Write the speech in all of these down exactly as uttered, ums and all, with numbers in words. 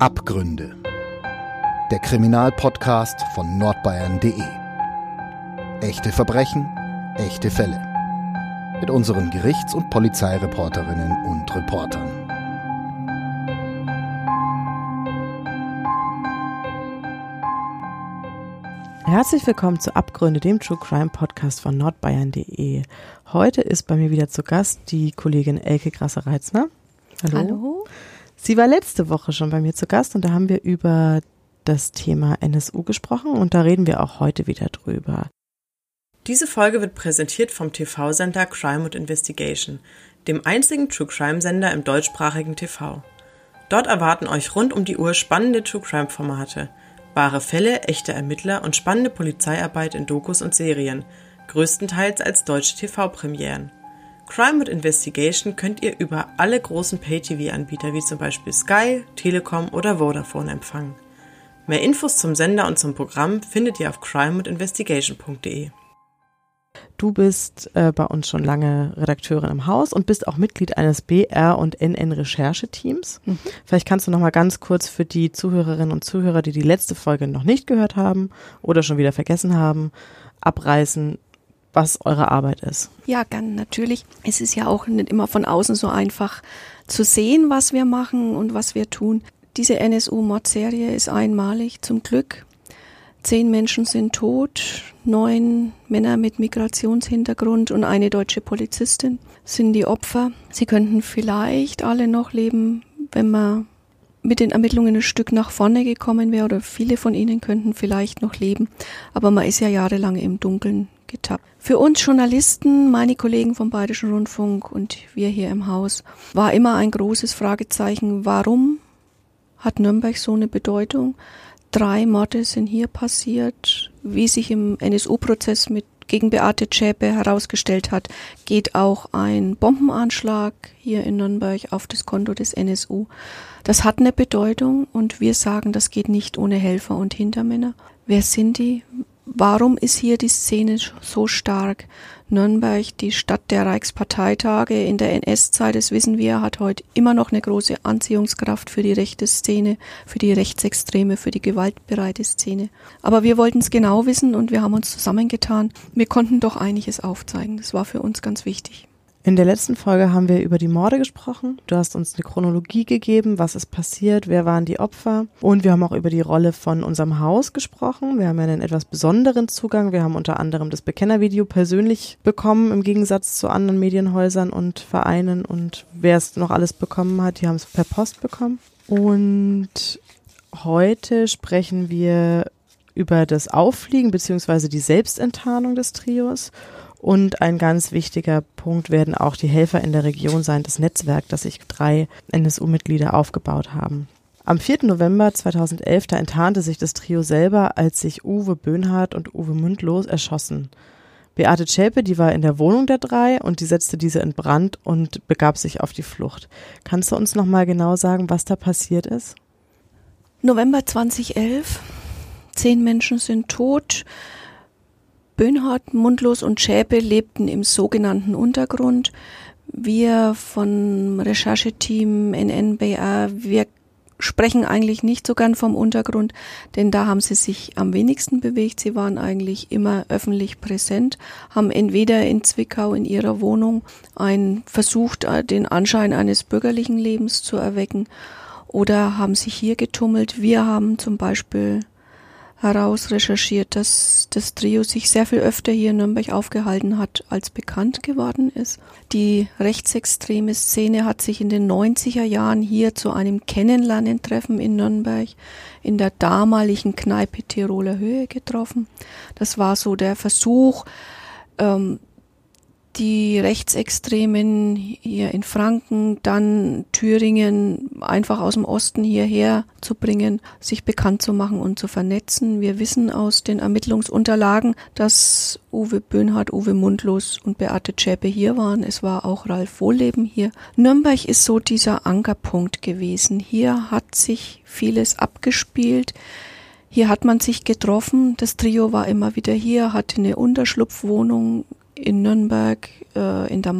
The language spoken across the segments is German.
Abgründe. Der Kriminalpodcast von nordbayern punkt de. Echte Verbrechen, echte Fälle. Mit unseren Gerichts- und Polizeireporterinnen und Reportern. Herzlich willkommen zu Abgründe, dem True Crime Podcast von nordbayern punkt de. Heute ist bei mir wieder zu Gast die Kollegin Elke Grasse-Reitzner. Hallo. Hallo. Sie war letzte Woche schon bei mir zu Gast und da haben wir über das Thema N S U gesprochen und da reden wir auch heute wieder drüber. Diese Folge wird präsentiert vom T V-Sender Crime und Investigation, dem einzigen True-Crime-Sender im deutschsprachigen T V. Dort erwarten euch rund um die Uhr spannende True-Crime-Formate, wahre Fälle, echte Ermittler und spannende Polizeiarbeit in Dokus und Serien, größtenteils als deutsche T V-Premieren. Crime und Investigation könnt ihr über alle großen Pay-T V-Anbieter wie zum Beispiel Sky, Telekom oder Vodafone empfangen. Mehr Infos zum Sender und zum Programm findet ihr auf crime und investigation punkt de. Du bist äh, bei uns schon lange Redakteurin im Haus und bist auch Mitglied eines B R- und N N-Rechercheteams. Mhm. Vielleicht kannst du noch mal ganz kurz für die Zuhörerinnen und Zuhörer, die die letzte Folge noch nicht gehört haben oder schon wieder vergessen haben, abreißen, was eure Arbeit ist. Ja, gern, natürlich. Es ist ja auch nicht immer von außen so einfach zu sehen, was wir machen und was wir tun. Diese N S U-Mordserie ist einmalig, zum Glück. Zehn Menschen sind tot, neun Männer mit Migrationshintergrund und eine deutsche Polizistin sind die Opfer. Sie könnten vielleicht alle noch leben, wenn man mit den Ermittlungen ein Stück nach vorne gekommen wäre, oder viele von ihnen könnten vielleicht noch leben, aber man ist ja jahrelang im Dunkeln getappt. Für uns Journalisten, meine Kollegen vom Bayerischen Rundfunk und wir hier im Haus, war immer ein großes Fragezeichen, warum hat Nürnberg so eine Bedeutung? Drei Morde sind hier passiert. Wie sich im N S U-Prozess mit gegen Beate Zschäpe herausgestellt hat, geht auch ein Bombenanschlag hier in Nürnberg auf das Konto des N S U. Das hat eine Bedeutung und wir sagen, das geht nicht ohne Helfer und Hintermänner. Wer sind die? Warum ist hier die Szene so stark? Nürnberg, die Stadt der Reichsparteitage in der N S-Zeit, das wissen wir, hat heute immer noch eine große Anziehungskraft für die rechte Szene, für die Rechtsextreme, für die gewaltbereite Szene. Aber wir wollten es genau wissen und wir haben uns zusammengetan. Wir konnten doch einiges aufzeigen. Das war für uns ganz wichtig. In der letzten Folge haben wir über die Morde gesprochen. Du hast uns eine Chronologie gegeben, was ist passiert, wer waren die Opfer. Und wir haben auch über die Rolle von unserem Haus gesprochen. Wir haben ja einen etwas besonderen Zugang. Wir haben unter anderem das Bekennervideo persönlich bekommen, im Gegensatz zu anderen Medienhäusern und Vereinen. Und wer es noch alles bekommen hat, die haben es per Post bekommen. Und heute sprechen wir über das Auffliegen bzw. die Selbstenttarnung des Trios. Und ein ganz wichtiger Punkt werden auch die Helfer in der Region sein, das Netzwerk, das sich drei N S U-Mitglieder aufgebaut haben. Am vierten November zweitausendelf, da enttarnte sich das Trio selber, als sich Uwe Böhnhardt und Uwe Mundlos erschossen. Beate Zschäpe, die war in der Wohnung der drei und die setzte diese in Brand und begab sich auf die Flucht. Kannst du uns nochmal genau sagen, was da passiert ist? November zweitausendelf, zehn Menschen sind tot. Böhnhardt, Mundlos und Zschäpe lebten im sogenannten Untergrund. Wir von Rechercheteam N N B R, wir sprechen eigentlich nicht so gern vom Untergrund, denn da haben sie sich am wenigsten bewegt. Sie waren eigentlich immer öffentlich präsent, haben entweder in Zwickau in ihrer Wohnung ein, versucht, den Anschein eines bürgerlichen Lebens zu erwecken, oder haben sich hier getummelt. Wir haben zum Beispiel heraus recherchiert, dass das Trio sich sehr viel öfter hier in Nürnberg aufgehalten hat, als bekannt geworden ist. Die rechtsextreme Szene hat sich in den neunziger Jahren hier zu einem Kennenlernen-Treffen in Nürnberg in der damaligen Kneipe Tiroler Höhe getroffen. Das war so der Versuch, ähm, die Rechtsextremen hier in Franken, dann Thüringen, einfach aus dem Osten hierher zu bringen, sich bekannt zu machen und zu vernetzen. Wir wissen aus den Ermittlungsunterlagen, dass Uwe Böhnhardt, Uwe Mundlos und Beate Zschäpe hier waren. Es war auch Ralf Wohlleben hier. Nürnberg ist so dieser Ankerpunkt gewesen. Hier hat sich vieles abgespielt. Hier hat man sich getroffen. Das Trio war immer wieder hier, hatte eine Unterschlupfwohnung in Nürnberg, äh, in der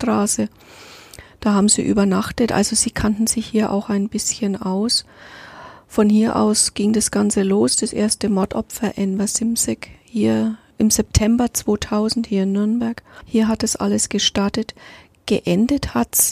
Marthastraße. Da haben sie übernachtet, also sie kannten sich hier auch ein bisschen aus. Von hier aus ging das Ganze los, das erste Mordopfer Enver Simsek hier im September zweitausend hier in Nürnberg. Hier hat es alles gestartet. Geendet hat's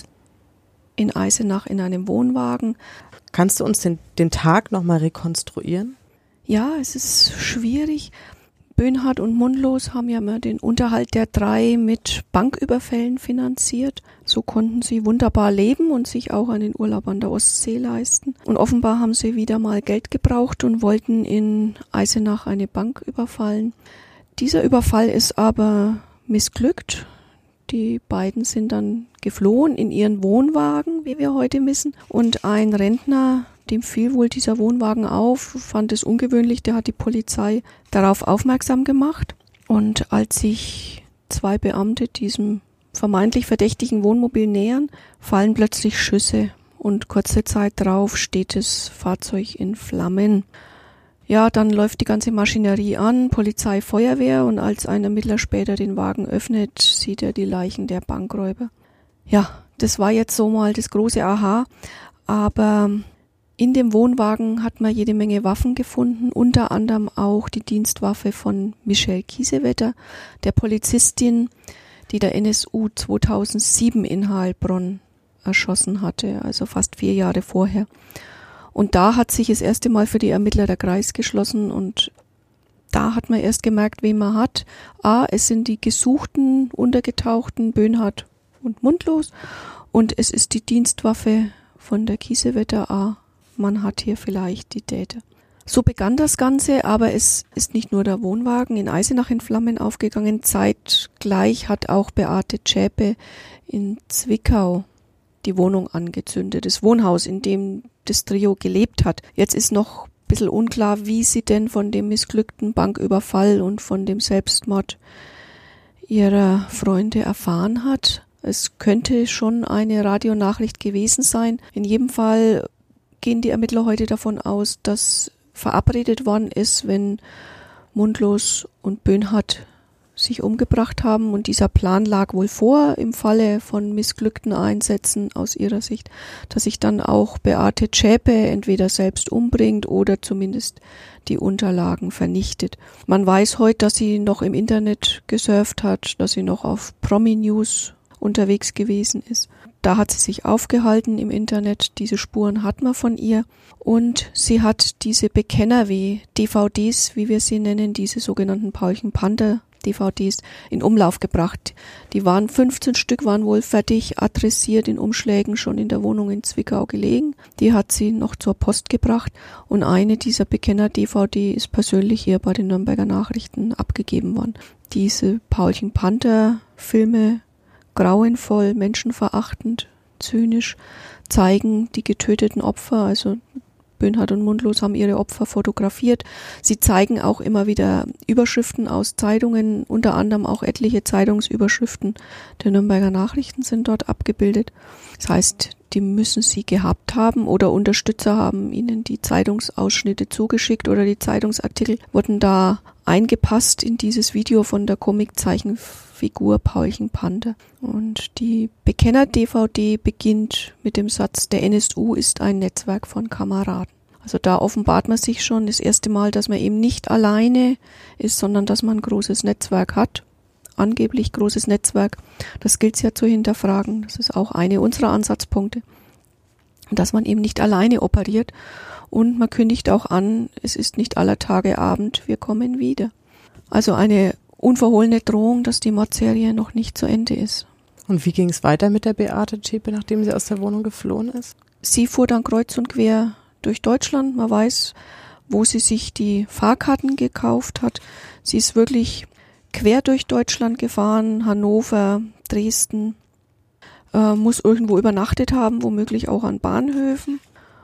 in Eisenach in einem Wohnwagen. Kannst du uns den, den Tag nochmal rekonstruieren? Ja, es ist schwierig. Böhnhardt und Mundlos haben ja immer den Unterhalt der drei mit Banküberfällen finanziert. So konnten sie wunderbar leben und sich auch einen Urlaub an der Ostsee leisten. Und offenbar haben sie wieder mal Geld gebraucht und wollten in Eisenach eine Bank überfallen. Dieser Überfall ist aber missglückt. Die beiden sind dann geflohen in ihren Wohnwagen, wie wir heute wissen. Und ein Rentner, dem fiel wohl dieser Wohnwagen auf, fand es ungewöhnlich, der hat die Polizei darauf aufmerksam gemacht. Und als sich zwei Beamte diesem vermeintlich verdächtigen Wohnmobil nähern, fallen plötzlich Schüsse und kurze Zeit drauf steht das Fahrzeug in Flammen. Ja, dann läuft die ganze Maschinerie an, Polizei, Feuerwehr, und als ein Ermittler später den Wagen öffnet, sieht er die Leichen der Bankräuber. Ja, das war jetzt so mal das große Aha, aber in dem Wohnwagen hat man jede Menge Waffen gefunden, unter anderem auch die Dienstwaffe von Michelle Kiesewetter, der Polizistin, die der N S U zweitausendsieben in Heilbronn erschossen hatte, also fast vier Jahre vorher. Und da hat sich das erste Mal für die Ermittler der Kreis geschlossen und da hat man erst gemerkt, wen man hat. A, es sind die gesuchten, untergetauchten Böhnhardt und Mundlos und es ist die Dienstwaffe von der Kiesewetter. A, man hat hier vielleicht die Täter. So begann das Ganze, aber es ist nicht nur der Wohnwagen in Eisenach in Flammen aufgegangen. Zeitgleich hat auch Beate Zschäpe in Zwickau die Wohnung angezündet, das Wohnhaus, in dem das Trio gelebt hat. Jetzt ist noch ein bisschen unklar, wie sie denn von dem missglückten Banküberfall und von dem Selbstmord ihrer Freunde erfahren hat. Es könnte schon eine Radionachricht gewesen sein. In jedem Fall gehen die Ermittler heute davon aus, dass verabredet worden ist, wenn Mundlos und Böhnhardt sich umgebracht haben, und dieser Plan lag wohl vor im Falle von missglückten Einsätzen aus ihrer Sicht, dass sich dann auch Beate Zschäpe entweder selbst umbringt oder zumindest die Unterlagen vernichtet. Man weiß heute, dass sie noch im Internet gesurft hat, dass sie noch auf Promi-News unterwegs gewesen ist. Da hat sie sich aufgehalten im Internet, diese Spuren hat man von ihr, und sie hat diese Bekenner-D V Ds, wie wir sie nennen, diese sogenannten Paulchen Panther D V Ds in Umlauf gebracht. Die waren fünfzehn Stück, waren wohl fertig adressiert in Umschlägen schon in der Wohnung in Zwickau gelegen. Die hat sie noch zur Post gebracht und eine dieser Bekenner-D V D ist persönlich hier bei den Nürnberger Nachrichten abgegeben worden. Diese Paulchen Panther Filme, grauenvoll, menschenverachtend, zynisch, zeigen die getöteten Opfer, also Böhnhardt und Mundlos haben ihre Opfer fotografiert. Sie zeigen auch immer wieder Überschriften aus Zeitungen, unter anderem auch etliche Zeitungsüberschriften der Nürnberger Nachrichten sind dort abgebildet. Das heißt, die müssen sie gehabt haben oder Unterstützer haben ihnen die Zeitungsausschnitte zugeschickt oder die Zeitungsartikel wurden da eingepasst in dieses Video von der Comiczeichenfigur Paulchen Panther. Und die Bekenner-D V D beginnt mit dem Satz, der N S U ist ein Netzwerk von Kameraden. Also da offenbart man sich schon das erste Mal, dass man eben nicht alleine ist, sondern dass man ein großes Netzwerk hat. Angeblich großes Netzwerk. Das gilt es ja zu hinterfragen. Das ist auch eine unserer Ansatzpunkte. Dass man eben nicht alleine operiert. Und man kündigt auch an, es ist nicht aller Tage Abend, wir kommen wieder. Also eine unverhohlene Drohung, dass die Mordserie noch nicht zu Ende ist. Und wie ging es weiter mit der Beate Zschäpe, nachdem sie aus der Wohnung geflohen ist? Sie fuhr dann kreuz und quer durch Deutschland. Man weiß, wo sie sich die Fahrkarten gekauft hat. Sie ist wirklich quer durch Deutschland gefahren, Hannover, Dresden, äh, muss irgendwo übernachtet haben, womöglich auch an Bahnhöfen,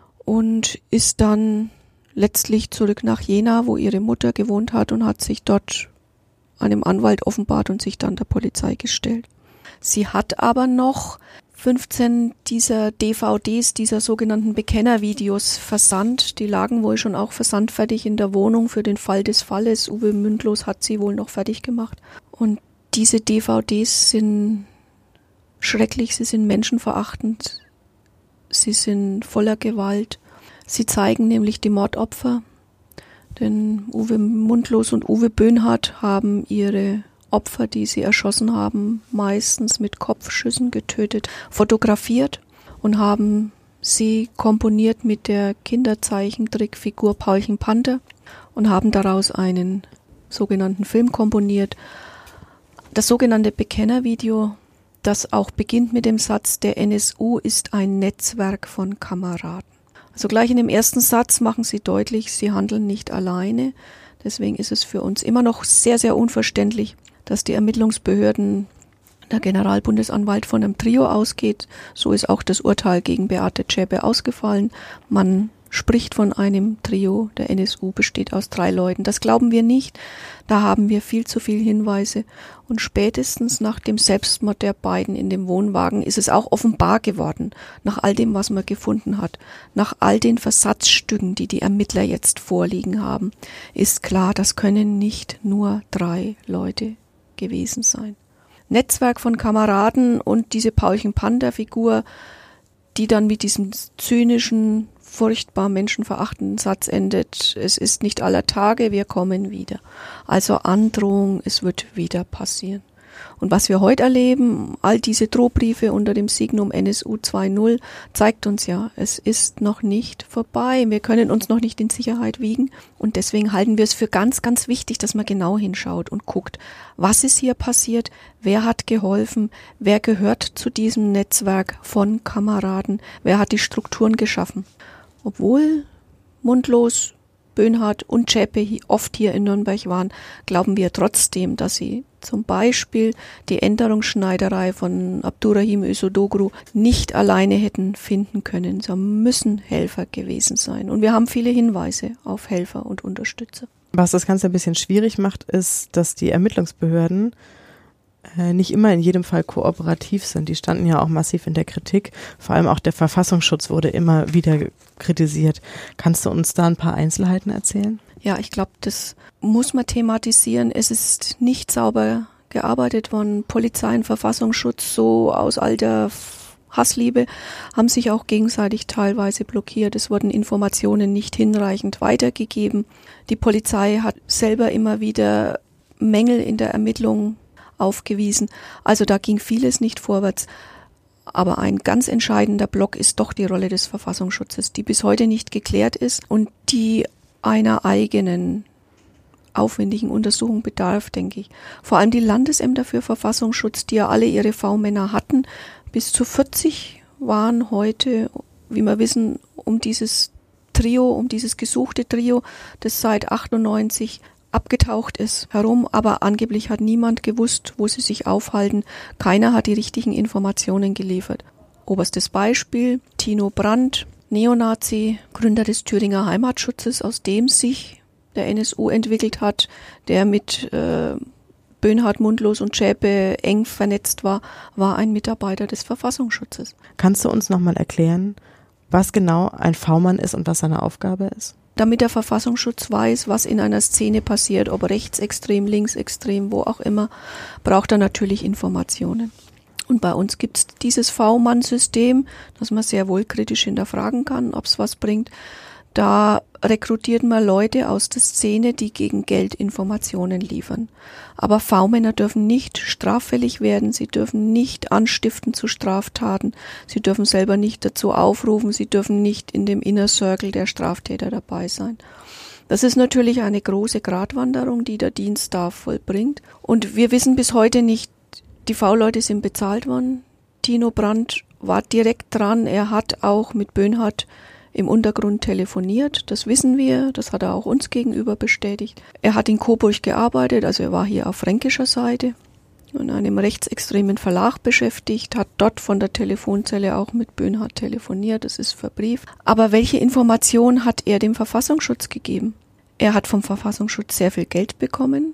und ist dann letztlich zurück nach Jena, wo ihre Mutter gewohnt hat, und hat sich dort einem Anwalt offenbart und sich dann der Polizei gestellt. Sie hat aber noch fünfzehn dieser D V Ds, dieser sogenannten Bekennervideos versandt. Die lagen wohl schon auch versandfertig in der Wohnung für den Fall des Falles. Uwe Mundlos hat sie wohl noch fertig gemacht. Und diese D V Ds sind schrecklich, sie sind menschenverachtend, sie sind voller Gewalt, Sie zeigen nämlich die Mordopfer, denn Uwe Mundlos und Uwe Böhnhardt haben ihre Opfer, die sie erschossen haben, meistens mit Kopfschüssen getötet, fotografiert und haben sie komponiert mit der Kinderzeichentrickfigur Paulchen Panther und haben daraus einen sogenannten Film komponiert. Das sogenannte Bekennervideo, das auch beginnt mit dem Satz, der N S U ist ein Netzwerk von Kameraden. Also gleich in dem ersten Satz machen sie deutlich, sie handeln nicht alleine. Deswegen ist es für uns immer noch sehr, sehr unverständlich, dass die Ermittlungsbehörden, der Generalbundesanwalt von einem Trio ausgeht. So ist auch das Urteil gegen Beate Zschäpe ausgefallen. Man spricht von einem Trio, der N S U besteht aus drei Leuten. Das glauben wir nicht. Da haben wir viel zu viele Hinweise. Und spätestens nach dem Selbstmord der beiden in dem Wohnwagen ist es auch offenbar geworden, nach all dem, was man gefunden hat, nach all den Versatzstücken, die die Ermittler jetzt vorliegen haben, ist klar, das können nicht nur drei Leute gewesen sein. Netzwerk von Kameraden und diese Paulchen-Panther-Figur, die dann mit diesem zynischen, furchtbar menschenverachtenden Satz endet, es ist nicht aller Tage, wir kommen wieder. Also Androhung, es wird wieder passieren. Und was wir heute erleben, all diese Drohbriefe unter dem Signum N S U zwei Punkt null, zeigt uns ja, es ist noch nicht vorbei. Wir können uns noch nicht in Sicherheit wiegen. Und deswegen halten wir es für ganz, ganz wichtig, dass man genau hinschaut und guckt, was ist hier passiert, wer hat geholfen, wer gehört zu diesem Netzwerk von Kameraden, wer hat die Strukturen geschaffen. Obwohl Mundlos, Böhnhardt und Zschäpe oft hier in Nürnberg waren, glauben wir trotzdem, dass sie zum Beispiel die Änderungsschneiderei von Abdurrahim Özdoglu nicht alleine hätten finden können. Sie müssen Helfer gewesen sein. Und wir haben viele Hinweise auf Helfer und Unterstützer. Was das Ganze ein bisschen schwierig macht, ist, dass die Ermittlungsbehörden äh, nicht immer in jedem Fall kooperativ sind. Die standen ja auch massiv in der Kritik. Vor allem auch der Verfassungsschutz wurde immer wieder kritisiert. Kannst du uns da ein paar Einzelheiten erzählen? Ja, ich glaube, das muss man thematisieren. Es ist nicht sauber gearbeitet worden. Polizei und Verfassungsschutz, so aus alter Hassliebe, haben sich auch gegenseitig teilweise blockiert. Es wurden Informationen nicht hinreichend weitergegeben. Die Polizei hat selber immer wieder Mängel in der Ermittlung aufgewiesen. Also da ging vieles nicht vorwärts. Aber ein ganz entscheidender Block ist doch die Rolle des Verfassungsschutzes, die bis heute nicht geklärt ist und die einer eigenen aufwendigen Untersuchung bedarf, denke ich. Vor allem die Landesämter für Verfassungsschutz, die ja alle ihre V-Männer hatten, bis zu vierzig waren heute, wie wir wissen, um dieses Trio, um dieses gesuchte Trio, das seit achtundneunzig abgetaucht ist, herum, aber angeblich hat niemand gewusst, wo sie sich aufhalten. Keiner hat die richtigen Informationen geliefert. Oberstes Beispiel, Tino Brandt, Neonazi, Gründer des Thüringer Heimatschutzes, aus dem sich der N S U entwickelt hat, der mit äh, Böhnhardt, Mundlos und Zschäpe eng vernetzt war, war ein Mitarbeiter des Verfassungsschutzes. Kannst du uns nochmal erklären, was genau ein V-Mann ist und was seine Aufgabe ist? Damit der Verfassungsschutz weiß, was in einer Szene passiert, ob rechtsextrem, linksextrem, wo auch immer, braucht er natürlich Informationen. Und bei uns gibt es dieses V-Mann-System, das man sehr wohl kritisch hinterfragen kann, ob es was bringt. Da rekrutiert man Leute aus der Szene, die gegen Geld Informationen liefern. Aber V-Männer dürfen nicht straffällig werden, sie dürfen nicht anstiften zu Straftaten, sie dürfen selber nicht dazu aufrufen, sie dürfen nicht in dem Inner Circle der Straftäter dabei sein. Das ist natürlich eine große Gratwanderung, die der Dienst da vollbringt. Und wir wissen bis heute nicht, die V-Leute sind bezahlt worden. Tino Brandt war direkt dran, er hat auch mit Böhnhardt im Untergrund telefoniert, das wissen wir, das hat er auch uns gegenüber bestätigt. Er hat in Coburg gearbeitet, also er war hier auf fränkischer Seite, in einem rechtsextremen Verlag beschäftigt, hat dort von der Telefonzelle auch mit Böhnhardt telefoniert, das ist verbrieft. Aber welche Information hat er dem Verfassungsschutz gegeben? Er hat vom Verfassungsschutz sehr viel Geld bekommen.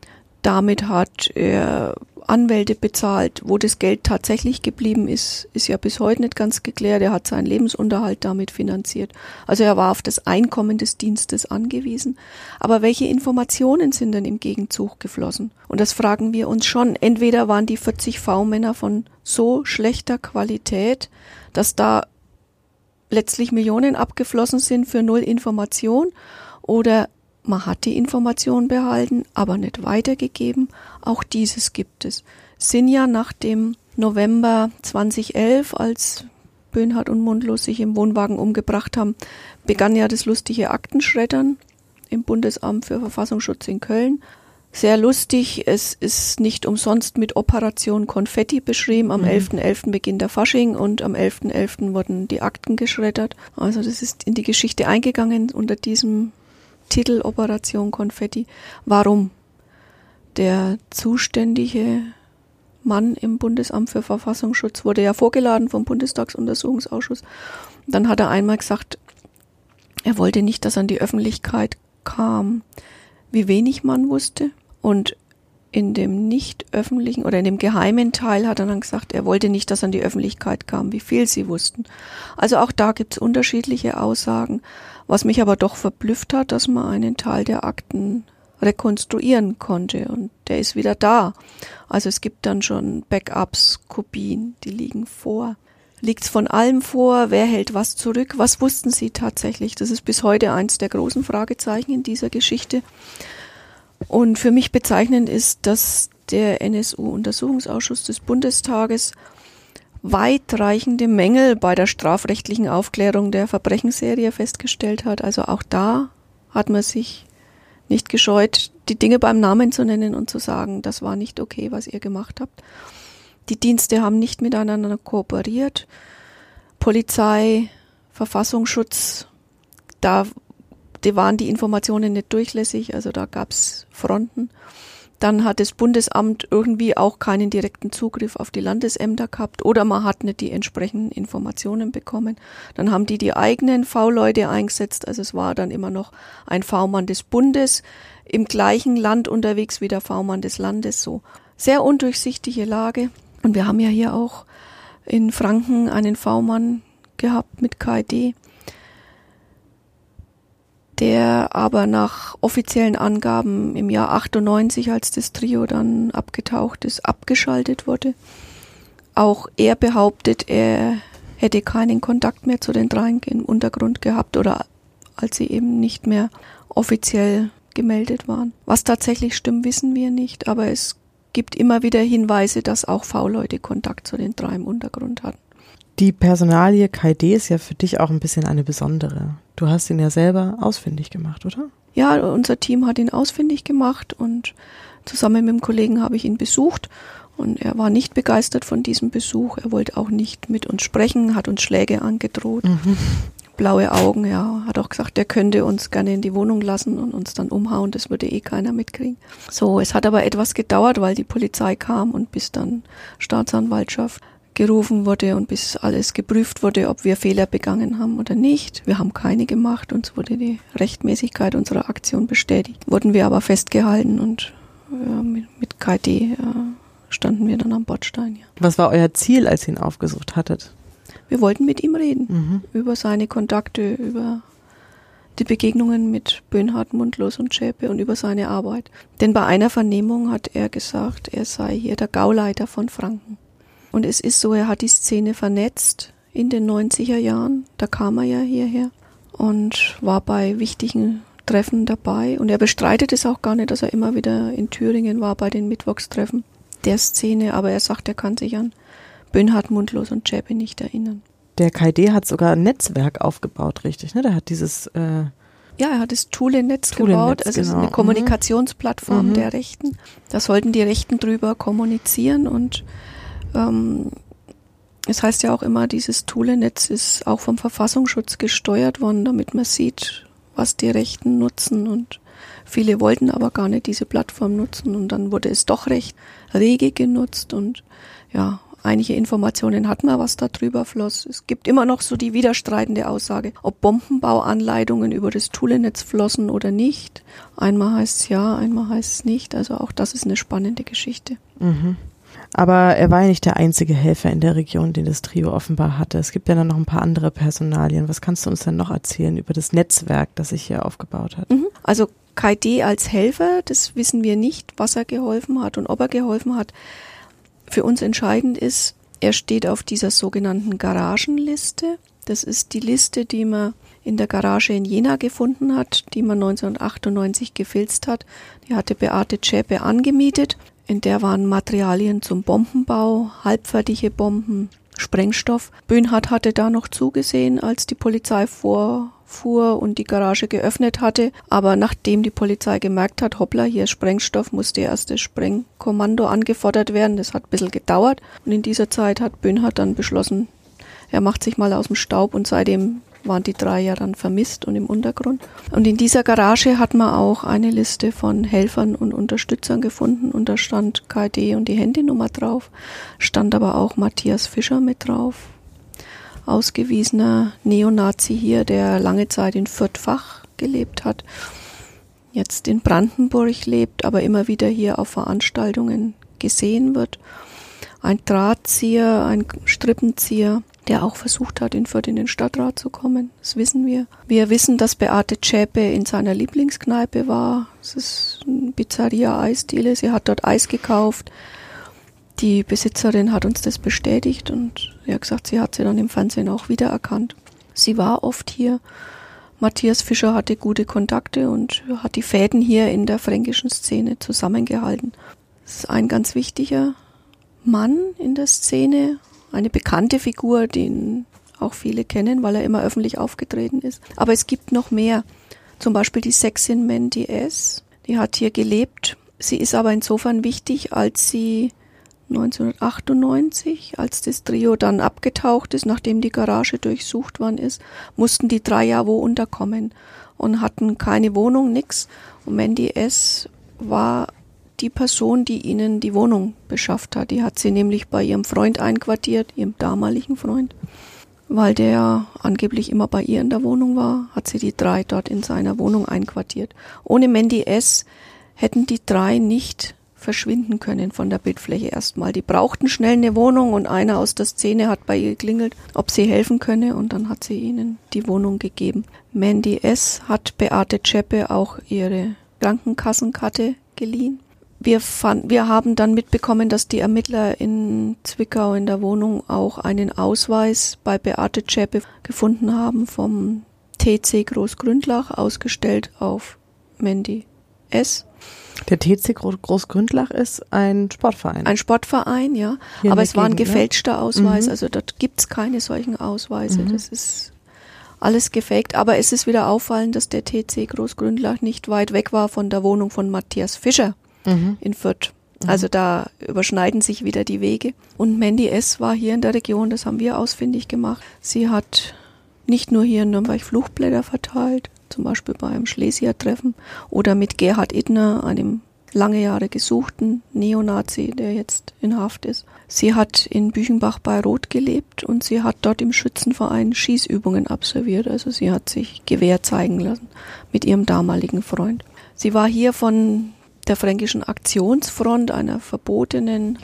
Damit hat er Anwälte bezahlt. Wo das Geld tatsächlich geblieben ist, ist ja bis heute nicht ganz geklärt. Er hat seinen Lebensunterhalt damit finanziert. Also er war auf das Einkommen des Dienstes angewiesen. Aber welche Informationen sind denn im Gegenzug geflossen? Und das fragen wir uns schon. Entweder waren die vierzig V-Männer von so schlechter Qualität, dass da letztlich Millionen abgeflossen sind für null Information oder man hat die Information behalten, aber nicht weitergegeben. Auch dieses gibt es. Sind ja nach dem November zweitausendelf, als Böhnhardt und Mundlos sich im Wohnwagen umgebracht haben, begann ja das lustige Aktenschreddern im Bundesamt für Verfassungsschutz in Köln. Sehr lustig, es ist nicht umsonst mit Operation Konfetti beschrieben. Am elften elften beginnt der Fasching und am elften elften wurden die Akten geschreddert. Also das ist in die Geschichte eingegangen unter diesem Titel Operation Konfetti. Warum? Der zuständige Mann im Bundesamt für Verfassungsschutz wurde ja vorgeladen vom Bundestagsuntersuchungsausschuss. Dann hat er einmal gesagt, er wollte nicht, dass an die Öffentlichkeit kam, wie wenig man wusste. Und in dem nicht öffentlichen oder in dem geheimen Teil hat er dann gesagt, er wollte nicht, dass an die Öffentlichkeit kam, wie viel sie wussten. Also auch da gibt es unterschiedliche Aussagen. Was mich aber doch verblüfft hat, dass man einen Teil der Akten rekonstruieren konnte und der ist wieder da. Also es gibt dann schon Backups, Kopien, die liegen vor. Liegt's von allem vor? Wer hält was zurück? Was wussten sie tatsächlich? Das ist bis heute eins der großen Fragezeichen in dieser Geschichte. Und für mich bezeichnend ist, dass der N S U-Untersuchungsausschuss des Bundestages weitreichende Mängel bei der strafrechtlichen Aufklärung der Verbrechensserie festgestellt hat. Also auch da hat man sich nicht gescheut, die Dinge beim Namen zu nennen und zu sagen, das war nicht okay, was ihr gemacht habt. Die Dienste haben nicht miteinander kooperiert. Polizei, Verfassungsschutz, da die waren die Informationen nicht durchlässig, also da gab's Fronten. Dann hat das Bundesamt irgendwie auch keinen direkten Zugriff auf die Landesämter gehabt oder man hat nicht die entsprechenden Informationen bekommen. Dann haben die die eigenen V-Leute eingesetzt, also es war dann immer noch ein V-Mann des Bundes im gleichen Land unterwegs wie der V-Mann des Landes, so. Sehr undurchsichtige Lage. Und wir haben ja hier auch in Franken einen V-Mann gehabt mit K I D, der aber nach offiziellen Angaben im Jahr achtundneunzig, als das Trio dann abgetaucht ist, abgeschaltet wurde. Auch er behauptet, er hätte keinen Kontakt mehr zu den dreien im Untergrund gehabt oder als sie eben nicht mehr offiziell gemeldet waren. Was tatsächlich stimmt, wissen wir nicht, aber es gibt immer wieder Hinweise, dass auch V-Leute Kontakt zu den drei im Untergrund hatten. Die Personalie K I D ist ja für dich auch ein bisschen eine besondere. Du hast ihn ja selber ausfindig gemacht, oder? Ja, unser Team hat ihn ausfindig gemacht und zusammen mit dem Kollegen habe ich ihn besucht und er war nicht begeistert von diesem Besuch. Er wollte auch nicht mit uns sprechen, hat uns Schläge angedroht, mhm. blaue Augen, ja, hat auch gesagt, er könnte uns gerne in die Wohnung lassen und uns dann umhauen, das würde eh keiner mitkriegen. So, es hat aber etwas gedauert, weil die Polizei kam und bis dann Staatsanwaltschaft gerufen wurde und bis alles geprüft wurde, ob wir Fehler begangen haben oder nicht. Wir haben keine gemacht, uns wurde die Rechtmäßigkeit unserer Aktion bestätigt. Wurden wir aber festgehalten und ja, mit, mit K I D ja, standen wir dann am Bordstein. Ja. Was war euer Ziel, als ihr ihn aufgesucht hattet? Wir wollten mit ihm reden, mhm. über seine Kontakte, über die Begegnungen mit Böhnhardt, Mundlos und Zschäpe und über seine Arbeit. Denn bei einer Vernehmung hat er gesagt, er sei hier der Gauleiter von Franken. Und es ist so, er hat die Szene vernetzt in den neunziger Jahren, da kam er ja hierher und war bei wichtigen Treffen dabei. Und er bestreitet es auch gar nicht, dass er immer wieder in Thüringen war bei den Mittwochstreffen der Szene, aber er sagt, er kann sich an Böhnhardt, Mundlos und Zschäpe nicht erinnern. Der K I D hat sogar ein Netzwerk aufgebaut, richtig, ne? Der hat dieses... Äh Ja, er hat das Thule-Netz gebaut, also genau. eine Kommunikationsplattform mhm. der Rechten. Da sollten die Rechten drüber kommunizieren und ähm, es heißt ja auch immer, dieses Thule-Netz ist auch vom Verfassungsschutz gesteuert worden, damit man sieht, was die Rechten nutzen und viele wollten aber gar nicht diese Plattform nutzen und dann wurde es doch recht rege genutzt und ja, einige Informationen hatten wir, was da drüber floss. Es gibt immer noch so die widerstreitende Aussage, ob Bombenbauanleitungen über das Thule-Netz flossen oder nicht. Einmal heißt es ja, einmal heißt es nicht. Also auch das ist eine spannende Geschichte. Mhm. Aber er war ja nicht der einzige Helfer in der Region, den das Trio offenbar hatte. Es gibt ja dann noch ein paar andere Personalien. Was kannst du uns denn noch erzählen über das Netzwerk, das sich hier aufgebaut hat? Mhm. Also K I D als Helfer, das wissen wir nicht, was er geholfen hat und ob er geholfen hat. Für uns entscheidend ist, er steht auf dieser sogenannten Garagenliste. Das ist die Liste, die man in der Garage in Jena gefunden hat, die man neunzehnhundertachtundneunzig gefilzt hat. Die hatte Beate Zschäpe angemietet. In der waren Materialien zum Bombenbau, halbfertige Bomben, Sprengstoff. Böhnhardt hatte da noch zugesehen, als die Polizei vorfuhr und die Garage geöffnet hatte. Aber nachdem die Polizei gemerkt hat, hoppla, hier ist Sprengstoff, musste erst das Sprengkommando angefordert werden. Das hat ein bisschen gedauert. Und in dieser Zeit hat Böhnhardt dann beschlossen, er macht sich mal aus dem Staub, und seitdem waren die drei ja dann vermisst und im Untergrund. Und in dieser Garage hat man auch eine Liste von Helfern und Unterstützern gefunden, und da stand K D und die Handynummer drauf, stand aber auch Matthias Fischer mit drauf, ausgewiesener Neonazi hier, der lange Zeit in Fürth-Fach gelebt hat, jetzt in Brandenburg lebt, aber immer wieder hier auf Veranstaltungen gesehen wird. Ein Drahtzieher, ein Strippenzieher, der auch versucht hat, in Fürth in den Stadtrat zu kommen. Das wissen wir. Wir wissen, dass Beate Zschäpe in seiner Lieblingskneipe war. Es ist eine Pizzeria-Eisdiele. Sie hat dort Eis gekauft. Die Besitzerin hat uns das bestätigt und sie hat gesagt, sie hat sie dann im Fernsehen auch wiedererkannt. Sie war oft hier. Matthias Fischer hatte gute Kontakte und hat die Fäden hier in der fränkischen Szene zusammengehalten. Das ist ein ganz wichtiger Mann in der Szene, eine bekannte Figur, den auch viele kennen, weil er immer öffentlich aufgetreten ist. Aber es gibt noch mehr. Zum Beispiel die Sexin Mandy S. Die hat hier gelebt. Sie ist aber insofern wichtig, als sie neunzehnhundertachtundneunzig, als das Trio dann abgetaucht ist, nachdem die Garage durchsucht worden ist, mussten die drei ja wo unterkommen und hatten keine Wohnung, nix. Und Mandy S. war die Person, die ihnen die Wohnung beschafft hat. Die hat sie nämlich bei ihrem Freund einquartiert, ihrem damaligen Freund. Weil der angeblich immer bei ihr in der Wohnung war, hat sie die drei dort in seiner Wohnung einquartiert. Ohne Mandy S. hätten die drei nicht verschwinden können von der Bildfläche erstmal. Die brauchten schnell eine Wohnung und einer aus der Szene hat bei ihr geklingelt, ob sie helfen könne, und dann hat sie ihnen die Wohnung gegeben. Mandy S. hat Beate Zschäpe auch ihre Krankenkassenkarte geliehen. Wir, fand, wir haben dann mitbekommen, dass die Ermittler in Zwickau in der Wohnung auch einen Ausweis bei Beate Zschäpe gefunden haben vom T C Großgründlach, ausgestellt auf Mandy S. Der T C Großgründlach ist ein Sportverein. Ein Sportverein, ja. Hier aber es war ein Gegend, gefälschter ne? Ausweis, Mhm. also dort gibt's keine solchen Ausweise. Mhm. Das ist alles gefaked. Aber es ist wieder auffallend, dass der T C Großgründlach nicht weit weg war von der Wohnung von Matthias Fischer. Mhm. In Fürth. Also da überschneiden sich wieder die Wege. Und Mandy S. war hier in der Region, das haben wir ausfindig gemacht. Sie hat nicht nur hier in Nürnberg Flugblätter verteilt, zum Beispiel beim Schlesier-Treffen, oder mit Gerhard Ittner, einem lange Jahre gesuchten Neonazi, der jetzt in Haft ist. Sie hat in Büchenbach bei Roth gelebt und sie hat dort im Schützenverein Schießübungen absolviert. Also sie hat sich Gewehr zeigen lassen mit ihrem damaligen Freund. Sie war hier von der Fränkischen Aktionsfront, einer verbotenen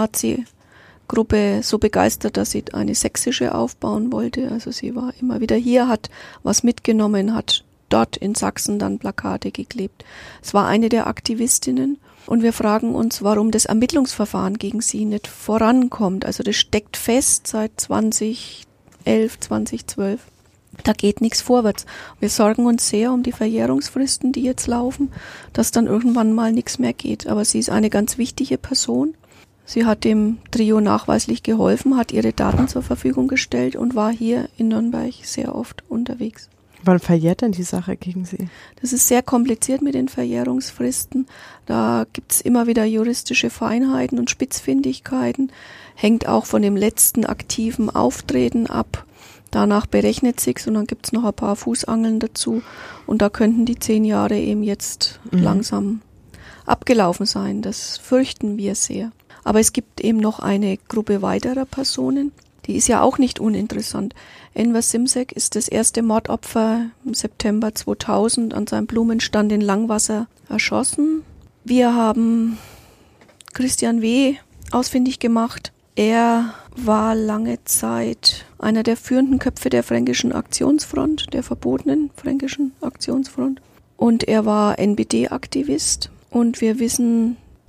Neonazi-Gruppe, so begeistert, dass sie eine sächsische aufbauen wollte. Also sie war immer wieder hier, hat was mitgenommen, hat dort in Sachsen dann Plakate geklebt. Es war eine der Aktivistinnen und wir fragen uns, warum das Ermittlungsverfahren gegen sie nicht vorankommt. Also das steckt fest seit zweitausendelf, zweitausendzwölf. Da geht nichts vorwärts. Wir sorgen uns sehr um die Verjährungsfristen, die jetzt laufen, dass dann irgendwann mal nichts mehr geht. Aber sie ist eine ganz wichtige Person. Sie hat dem Trio nachweislich geholfen, hat ihre Daten zur Verfügung gestellt und war hier in Nürnberg sehr oft unterwegs. Wann verjährt denn die Sache gegen Sie? Das ist sehr kompliziert mit den Verjährungsfristen. Da gibt's immer wieder juristische Feinheiten und Spitzfindigkeiten. Hängt auch von dem letzten aktiven Auftreten ab. Danach berechnet sich's und dann gibt's noch ein paar Fußangeln dazu. Und da könnten die zehn Jahre eben jetzt mhm. langsam abgelaufen sein. Das fürchten wir sehr. Aber es gibt eben noch eine Gruppe weiterer Personen. Die ist ja auch nicht uninteressant. Enver Simsek ist das erste Mordopfer im September zweitausend an seinem Blumenstand in Langwasser erschossen. Wir haben Christian W. ausfindig gemacht. Er war lange Zeit einer der führenden Köpfe der Fränkischen Aktionsfront, der verbotenen Fränkischen Aktionsfront. Und er war N B D-Aktivist. Und wir wissen,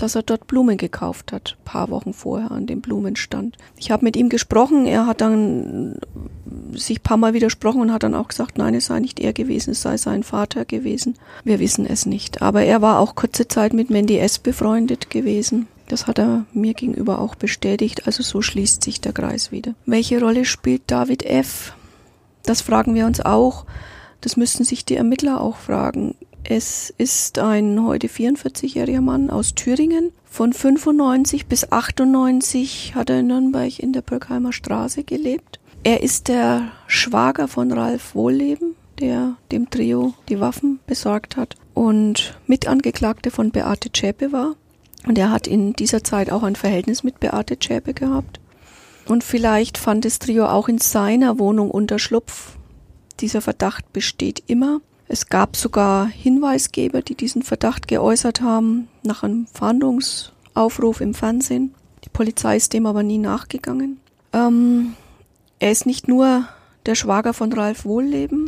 dass er dort Blumen gekauft hat, ein paar Wochen vorher an dem Blumenstand. Ich habe mit ihm gesprochen, er hat dann sich ein paar Mal widersprochen und hat dann auch gesagt, nein, es sei nicht er gewesen, es sei sein Vater gewesen. Wir wissen es nicht. Aber er war auch kurze Zeit mit Mandy S. befreundet gewesen. Das hat er mir gegenüber auch bestätigt, also so schließt sich der Kreis wieder. Welche Rolle spielt David F.? Das fragen wir uns auch. Das müssten sich die Ermittler auch fragen. Es ist ein heute vierundvierzigjähriger Mann aus Thüringen. Von fünfundneunzig bis achtundneunzig hat er in Nürnberg in der Bürgheimer Straße gelebt. Er ist der Schwager von Ralf Wohlleben, der dem Trio die Waffen besorgt hat und Mitangeklagte von Beate Zschäpe war. Und er hat in dieser Zeit auch ein Verhältnis mit Beate Zschäpe gehabt. Und vielleicht fand das Trio auch in seiner Wohnung Unterschlupf. Dieser Verdacht besteht immer. Es gab sogar Hinweisgeber, die diesen Verdacht geäußert haben, nach einem Fahndungsaufruf im Fernsehen. Die Polizei ist dem aber nie nachgegangen. Ähm, er ist nicht nur der Schwager von Ralf Wohlleben,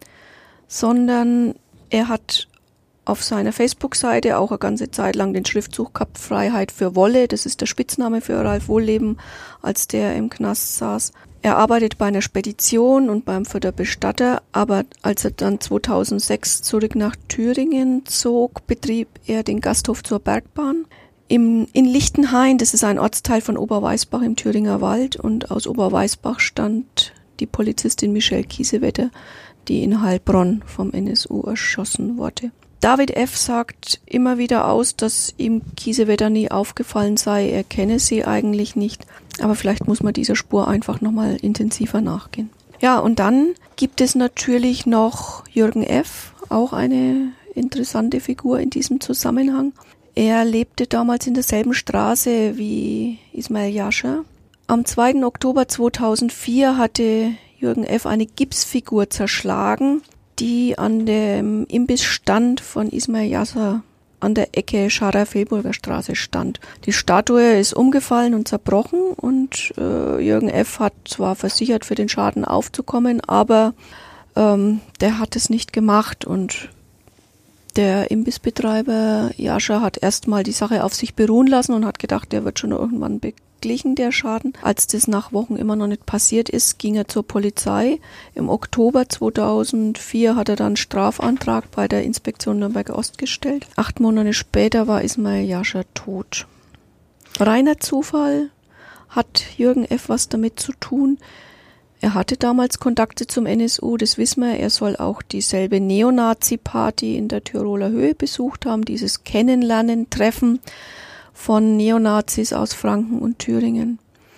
sondern er hat auf seiner Facebook-Seite auch eine ganze Zeit lang den Schriftzug gehabt, Freiheit für Wolle. Das ist der Spitzname für Ralf Wohlleben, als der im Knast saß. Er arbeitet bei einer Spedition und beim für der Bestatter, aber als er dann zweitausendsechs zurück nach Thüringen zog, betrieb er den Gasthof zur Bergbahn. Im, in Lichtenhain, das ist ein Ortsteil von Oberweißbach im Thüringer Wald, und aus Oberweißbach stand die Polizistin Michelle Kiesewetter, die in Heilbronn vom N S U erschossen wurde. David F. sagt immer wieder aus, dass ihm Kiesewetter nie aufgefallen sei. Er kenne sie eigentlich nicht. Aber vielleicht muss man dieser Spur einfach nochmal intensiver nachgehen. Ja, und dann gibt es natürlich noch Jürgen F., auch eine interessante Figur in diesem Zusammenhang. Er lebte damals in derselben Straße wie Ismail Jascher. Am zweiten Oktober zweitausendvier hatte Jürgen F. eine Gipsfigur zerschlagen, die an dem Imbissstand von Ismail Jasser an der Ecke Scharrer-Fehlburger Straße stand. Die Statue ist umgefallen und zerbrochen und äh, Jürgen F. hat zwar versichert, für den Schaden aufzukommen, aber ähm, der hat es nicht gemacht, und der Imbissbetreiber Jascher hat erstmal die Sache auf sich beruhen lassen und hat gedacht, der wird schon irgendwann beglichen, der Schaden. Als das nach Wochen immer noch nicht passiert ist, ging er zur Polizei. Im Oktober zweitausendvier hat er dann einen Strafantrag bei der Inspektion Nürnberg Ost gestellt. Acht Monate später war Ismail Jascher tot. Reiner Zufall? Hat Jürgen F. was damit zu tun? Er hatte damals Kontakte zum N S U, das wissen wir. Er soll auch dieselbe Neonazi-Party in der Tiroler Höhe besucht haben, dieses Kennenlernen, Treffen von Neonazis aus Franken und Thüringen.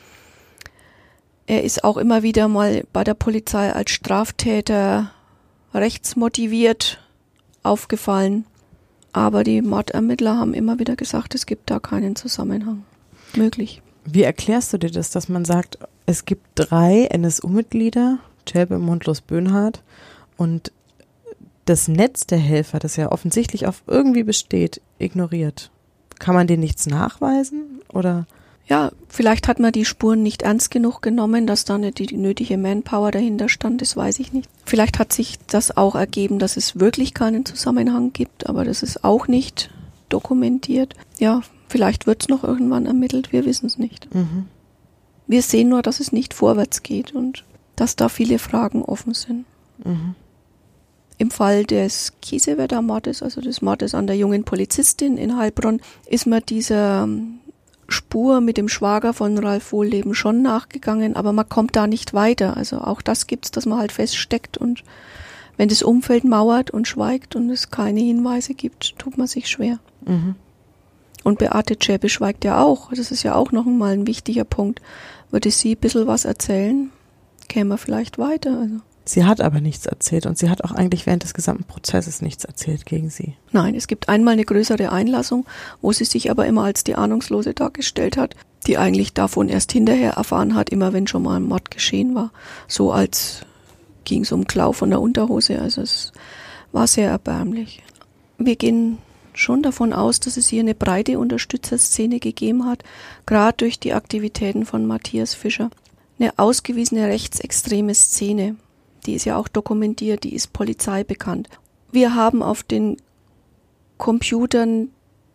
Er ist auch immer wieder mal bei der Polizei als Straftäter rechtsmotiviert aufgefallen. Aber die Mordermittler haben immer wieder gesagt, es gibt da keinen Zusammenhang möglich. Wie erklärst du dir das, dass man sagt, es gibt drei N S U-Mitglieder, Zschäpe, Mundlos, Böhnhardt, und das Netz der Helfer, das ja offensichtlich auf irgendwie besteht, ignoriert? Kann man denen nichts nachweisen, oder? Ja, vielleicht hat man die Spuren nicht ernst genug genommen, dass da nicht die nötige Manpower dahinter stand, das weiß ich nicht. Vielleicht hat sich das auch ergeben, dass es wirklich keinen Zusammenhang gibt, aber das ist auch nicht dokumentiert. Ja, vielleicht wird es noch irgendwann ermittelt, wir wissen es nicht. Mhm. Wir sehen nur, dass es nicht vorwärts geht und dass da viele Fragen offen sind. Mhm. Im Fall des Kiesewetter Mordes, also des Mordes an der jungen Polizistin in Heilbronn, ist man dieser Spur mit dem Schwager von Ralf Wohlleben schon nachgegangen, aber man kommt da nicht weiter. Also auch das gibt's, dass man halt feststeckt, und wenn das Umfeld mauert und schweigt und es keine Hinweise gibt, tut man sich schwer. Mhm. Und Beate Zschäpe schweigt ja auch. Das ist ja auch noch einmal ein wichtiger Punkt. Würde sie ein bisschen was erzählen, käme man vielleicht weiter. Also. Sie hat aber nichts erzählt, und sie hat auch eigentlich während des gesamten Prozesses nichts erzählt gegen sie. Nein, es gibt einmal eine größere Einlassung, wo sie sich aber immer als die Ahnungslose dargestellt hat, die eigentlich davon erst hinterher erfahren hat, immer wenn schon mal ein Mord geschehen war. So als ging es um Klau von der Unterhose. Also es war sehr erbärmlich. Wir gehen schon davon aus, dass es hier eine breite Unterstützerszene gegeben hat, gerade durch die Aktivitäten von Matthias Fischer. Eine ausgewiesene rechtsextreme Szene, die ist ja auch dokumentiert, die ist Polizei bekannt. Wir haben auf den Computern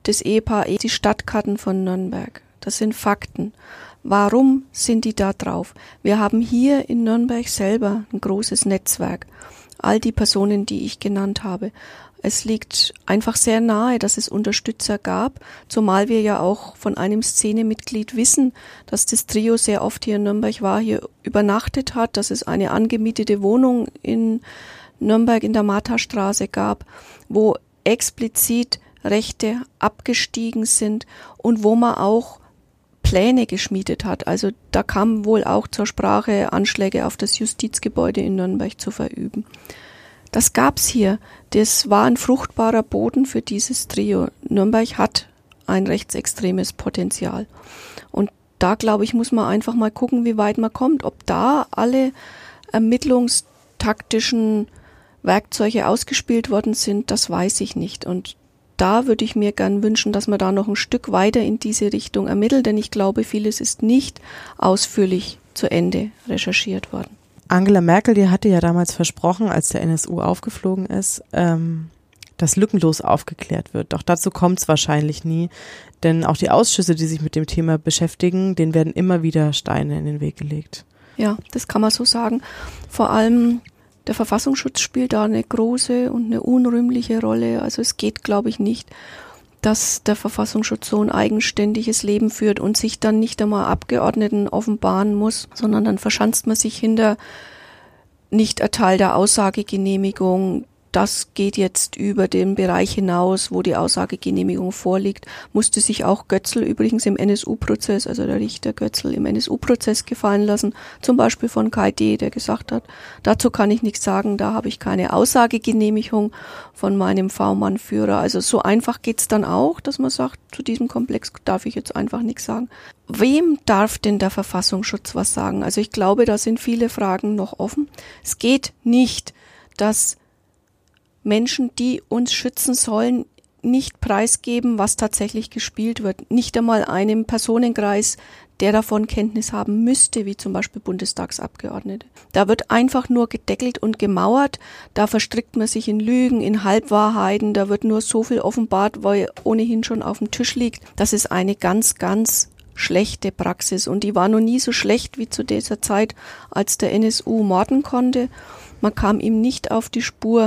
das Ehepaar die Stadtkarten von Nürnberg. Das sind Fakten. Warum sind die da drauf? Wir haben hier in Nürnberg selber ein großes Netzwerk. All die Personen, die ich genannt habe. Es liegt einfach sehr nahe, dass es Unterstützer gab, zumal wir ja auch von einem Szenemitglied wissen, dass das Trio sehr oft hier in Nürnberg war, hier übernachtet hat, dass es eine angemietete Wohnung in Nürnberg in der Marthastraße gab, wo explizit Rechte abgestiegen sind und wo man auch Pläne geschmiedet hat. Also da kam wohl auch zur Sprache, Anschläge auf das Justizgebäude in Nürnberg zu verüben. Das gab's hier. Das war ein fruchtbarer Boden für dieses Trio. Nürnberg hat ein rechtsextremes Potenzial. Und da, glaube ich, muss man einfach mal gucken, wie weit man kommt. Ob da alle ermittlungstaktischen Werkzeuge ausgespielt worden sind, das weiß ich nicht. Und da würde ich mir gern wünschen, dass man da noch ein Stück weiter in diese Richtung ermittelt, denn ich glaube, vieles ist nicht ausführlich zu Ende recherchiert worden. Angela Merkel, die hatte ja damals versprochen, als der N S U aufgeflogen ist, ähm, dass lückenlos aufgeklärt wird. Doch dazu kommt es wahrscheinlich nie, denn auch die Ausschüsse, die sich mit dem Thema beschäftigen, denen werden immer wieder Steine in den Weg gelegt. Ja, das kann man so sagen. Vor allem der Verfassungsschutz spielt da eine große und eine unrühmliche Rolle. Also es geht, glaube ich, nicht, dass der Verfassungsschutz so ein eigenständiges Leben führt und sich dann nicht einmal Abgeordneten offenbaren muss, sondern dann verschanzt man sich hinter Nichterteil der Aussagegenehmigung. Das geht jetzt über den Bereich hinaus, wo die Aussagegenehmigung vorliegt. Musste sich auch Götzl übrigens im N S U-Prozess, also der Richter Götzl im N S U-Prozess gefallen lassen, zum Beispiel von Kai D., der gesagt hat, dazu kann ich nichts sagen, da habe ich keine Aussagegenehmigung von meinem V-Mann-Führer. Also so einfach geht's dann auch, dass man sagt, zu diesem Komplex darf ich jetzt einfach nichts sagen. Wem darf denn der Verfassungsschutz was sagen? Also ich glaube, da sind viele Fragen noch offen. Es geht nicht, dass Menschen, die uns schützen sollen, nicht preisgeben, was tatsächlich gespielt wird. Nicht einmal einem Personenkreis, der davon Kenntnis haben müsste, wie zum Beispiel Bundestagsabgeordnete. Da wird einfach nur gedeckelt und gemauert, da verstrickt man sich in Lügen, in Halbwahrheiten, da wird nur so viel offenbart, weil ohnehin schon auf dem Tisch liegt. Das ist eine ganz, ganz schlechte Praxis und die war noch nie so schlecht wie zu dieser Zeit, als der N S U morden konnte. Man kam ihm nicht auf die Spur.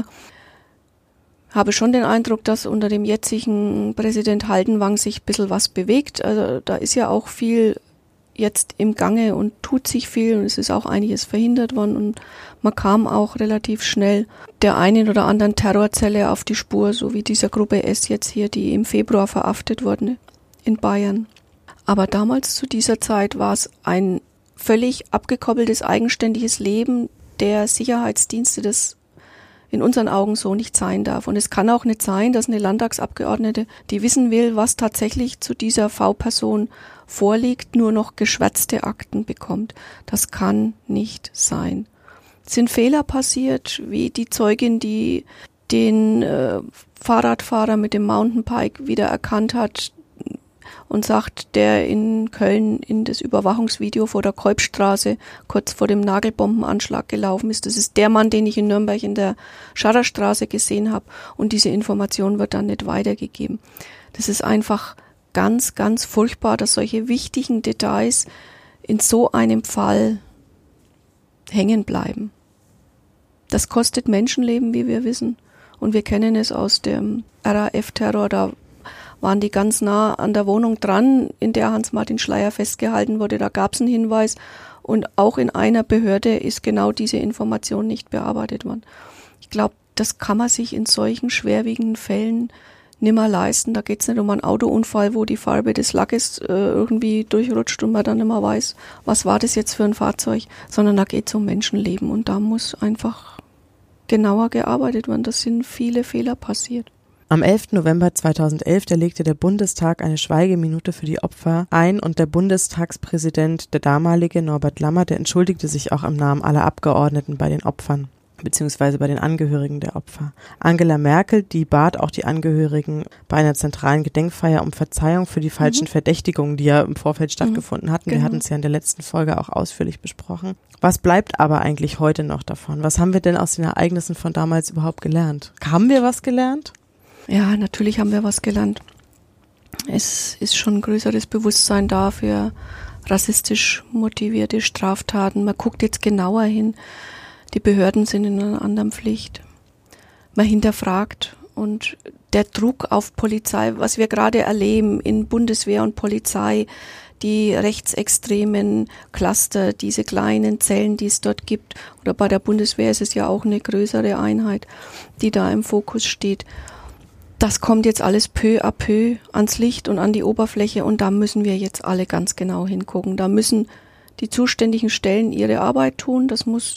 Habe schon den Eindruck, dass unter dem jetzigen Präsident Haldenwang sich ein bisschen was bewegt. Also da ist ja auch viel jetzt im Gange und tut sich viel und es ist auch einiges verhindert worden und man kam auch relativ schnell der einen oder anderen Terrorzelle auf die Spur, so wie dieser Gruppe S jetzt hier, die im Februar verhaftet wurde in Bayern. Aber damals zu dieser Zeit war es ein völlig abgekoppeltes, eigenständiges Leben der Sicherheitsdienste, das in unseren Augen so nicht sein darf. Und es kann auch nicht sein, dass eine Landtagsabgeordnete, die wissen will, was tatsächlich zu dieser V-Person vorliegt, nur noch geschwärzte Akten bekommt. Das kann nicht sein. Es sind Fehler passiert, wie die Zeugin, die den äh, Fahrradfahrer mit dem Mountainbike wieder erkannt hat und sagt, der in Köln in das Überwachungsvideo vor der Kolbstraße kurz vor dem Nagelbombenanschlag gelaufen ist. Das ist der Mann, den ich in Nürnberg in der Scharerstraße gesehen habe und diese Information wird dann nicht weitergegeben. Das ist einfach ganz, ganz furchtbar, dass solche wichtigen Details in so einem Fall hängen bleiben. Das kostet Menschenleben, wie wir wissen. Und wir kennen es aus dem R A F-Terror, da waren die ganz nah an der Wohnung dran, in der Hans-Martin Schleyer festgehalten wurde. Da gab es einen Hinweis und auch in einer Behörde ist genau diese Information nicht bearbeitet worden. Ich glaube, das kann man sich in solchen schwerwiegenden Fällen nimmer leisten. Da geht es nicht um einen Autounfall, wo die Farbe des Lackes äh, irgendwie durchrutscht und man dann nicht mehr weiß, was war das jetzt für ein Fahrzeug, sondern da geht es um Menschenleben und da muss einfach genauer gearbeitet werden. Da sind viele Fehler passiert. Am elften November zweitausendelf, da legte der Bundestag eine Schweigeminute für die Opfer ein und der Bundestagspräsident, der damalige Norbert Lammert, der entschuldigte sich auch im Namen aller Abgeordneten bei den Opfern beziehungsweise bei den Angehörigen der Opfer. Angela Merkel, die bat auch die Angehörigen bei einer zentralen Gedenkfeier um Verzeihung für die falschen mhm. Verdächtigungen, die ja im Vorfeld stattgefunden hatten. Genau. Wir hatten es ja in der letzten Folge auch ausführlich besprochen. Was bleibt aber eigentlich heute noch davon? Was haben wir denn aus den Ereignissen von damals überhaupt gelernt? Haben wir was gelernt? Ja, natürlich haben wir was gelernt. Es ist schon ein größeres Bewusstsein da für rassistisch motivierte Straftaten. Man guckt jetzt genauer hin. Die Behörden sind in einer anderen Pflicht. Man hinterfragt. Und der Druck auf Polizei, was wir gerade erleben in Bundeswehr und Polizei, die rechtsextremen Cluster, diese kleinen Zellen, die es dort gibt, oder bei der Bundeswehr ist es ja auch eine größere Einheit, die da im Fokus steht. Das kommt jetzt alles peu à peu ans Licht und an die Oberfläche und da müssen wir jetzt alle ganz genau hingucken. Da müssen die zuständigen Stellen ihre Arbeit tun, das muss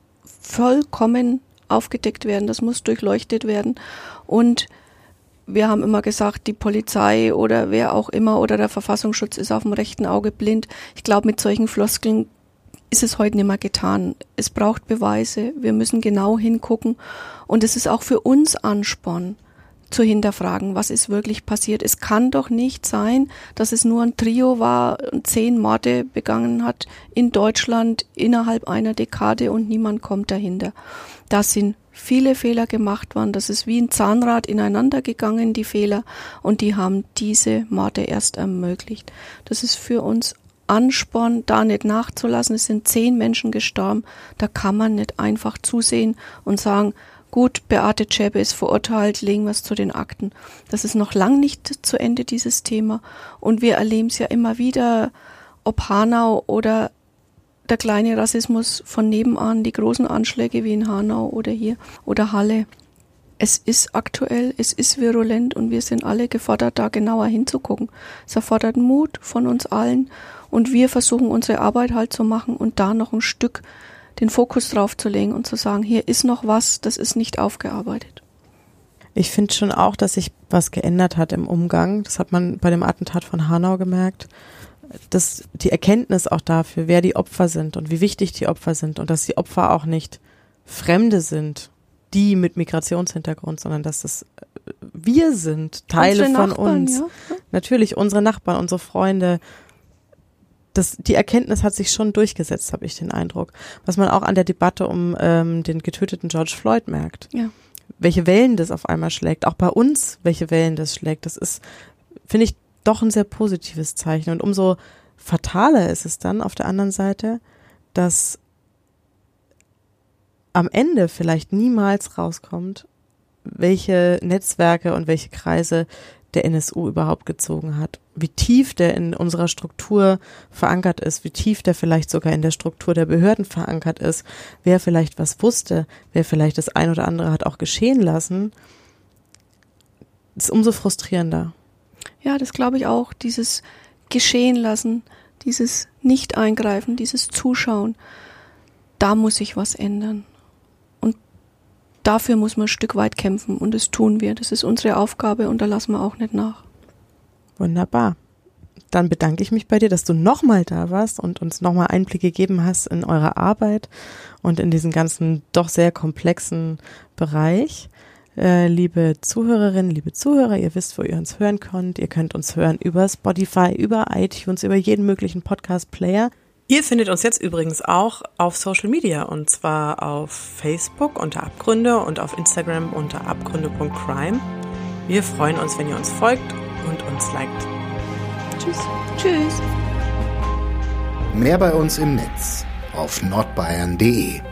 vollkommen aufgedeckt werden, das muss durchleuchtet werden und wir haben immer gesagt, die Polizei oder wer auch immer oder der Verfassungsschutz ist auf dem rechten Auge blind. Ich glaube, mit solchen Floskeln ist es heute nicht mehr getan. Es braucht Beweise, wir müssen genau hingucken und es ist auch für uns Ansporn zu hinterfragen, was ist wirklich passiert. Es kann doch nicht sein, dass es nur ein Trio war und zehn Morde begangen hat in Deutschland innerhalb einer Dekade und niemand kommt dahinter. Da sind viele Fehler gemacht worden, das ist wie ein Zahnrad ineinander gegangen, die Fehler, und die haben diese Morde erst ermöglicht. Das ist für uns Ansporn, da nicht nachzulassen. Es sind zehn Menschen gestorben, da kann man nicht einfach zusehen und sagen, gut, Beate Zschäpe ist verurteilt, legen wir es zu den Akten. Das ist noch lang nicht zu Ende, dieses Thema. Und wir erleben es ja immer wieder, ob Hanau oder der kleine Rassismus von nebenan, die großen Anschläge wie in Hanau oder hier oder Halle. Es ist aktuell, es ist virulent und wir sind alle gefordert, da genauer hinzugucken. Es erfordert Mut von uns allen und wir versuchen unsere Arbeit halt zu machen und da noch ein Stück den Fokus drauf zu legen und zu sagen, hier ist noch was, das ist nicht aufgearbeitet. Ich finde schon auch, dass sich was geändert hat im Umgang. Das hat man bei dem Attentat von Hanau gemerkt. Dass die Erkenntnis auch dafür, wer die Opfer sind und wie wichtig die Opfer sind und dass die Opfer auch nicht Fremde sind, die mit Migrationshintergrund, sondern dass das wir sind, Teile unsere von Nachbarn, uns. Ja. Natürlich unsere Nachbarn, unsere Freunde. Das, die Erkenntnis hat sich schon durchgesetzt, habe ich den Eindruck. Was man auch an der Debatte um ähm, den getöteten George Floyd merkt. Ja. Welche Wellen das auf einmal schlägt. Auch bei uns, welche Wellen das schlägt. Das ist, finde ich, doch ein sehr positives Zeichen. Und umso fataler ist es dann auf der anderen Seite, dass am Ende vielleicht niemals rauskommt, welche Netzwerke und welche Kreise der N S U überhaupt gezogen hat. Wie tief der in unserer Struktur verankert ist, wie tief der vielleicht sogar in der Struktur der Behörden verankert ist, wer vielleicht was wusste, wer vielleicht das ein oder andere hat auch geschehen lassen, ist umso frustrierender. Ja, das glaube ich auch, dieses Geschehen lassen, dieses Nicht-Eingreifen, dieses Zuschauen, da muss sich was ändern. Und dafür muss man ein Stück weit kämpfen und das tun wir. Das ist unsere Aufgabe und da lassen wir auch nicht nach. Wunderbar. Dann bedanke ich mich bei dir, dass du nochmal da warst und uns nochmal Einblick gegeben hast in eure Arbeit und in diesen ganzen doch sehr komplexen Bereich. Äh, liebe Zuhörerinnen, liebe Zuhörer, ihr wisst, wo ihr uns hören könnt. Ihr könnt uns hören über Spotify, über iTunes, über jeden möglichen Podcast-Player. Ihr findet uns jetzt übrigens auch auf Social Media und zwar auf Facebook unter Abgründe und auf Instagram unter abgründe punkt crime. Wir freuen uns, wenn ihr uns folgt und uns liked. Tschüss. Tschüss. Mehr bei uns im Netz auf nordbayern punkt de.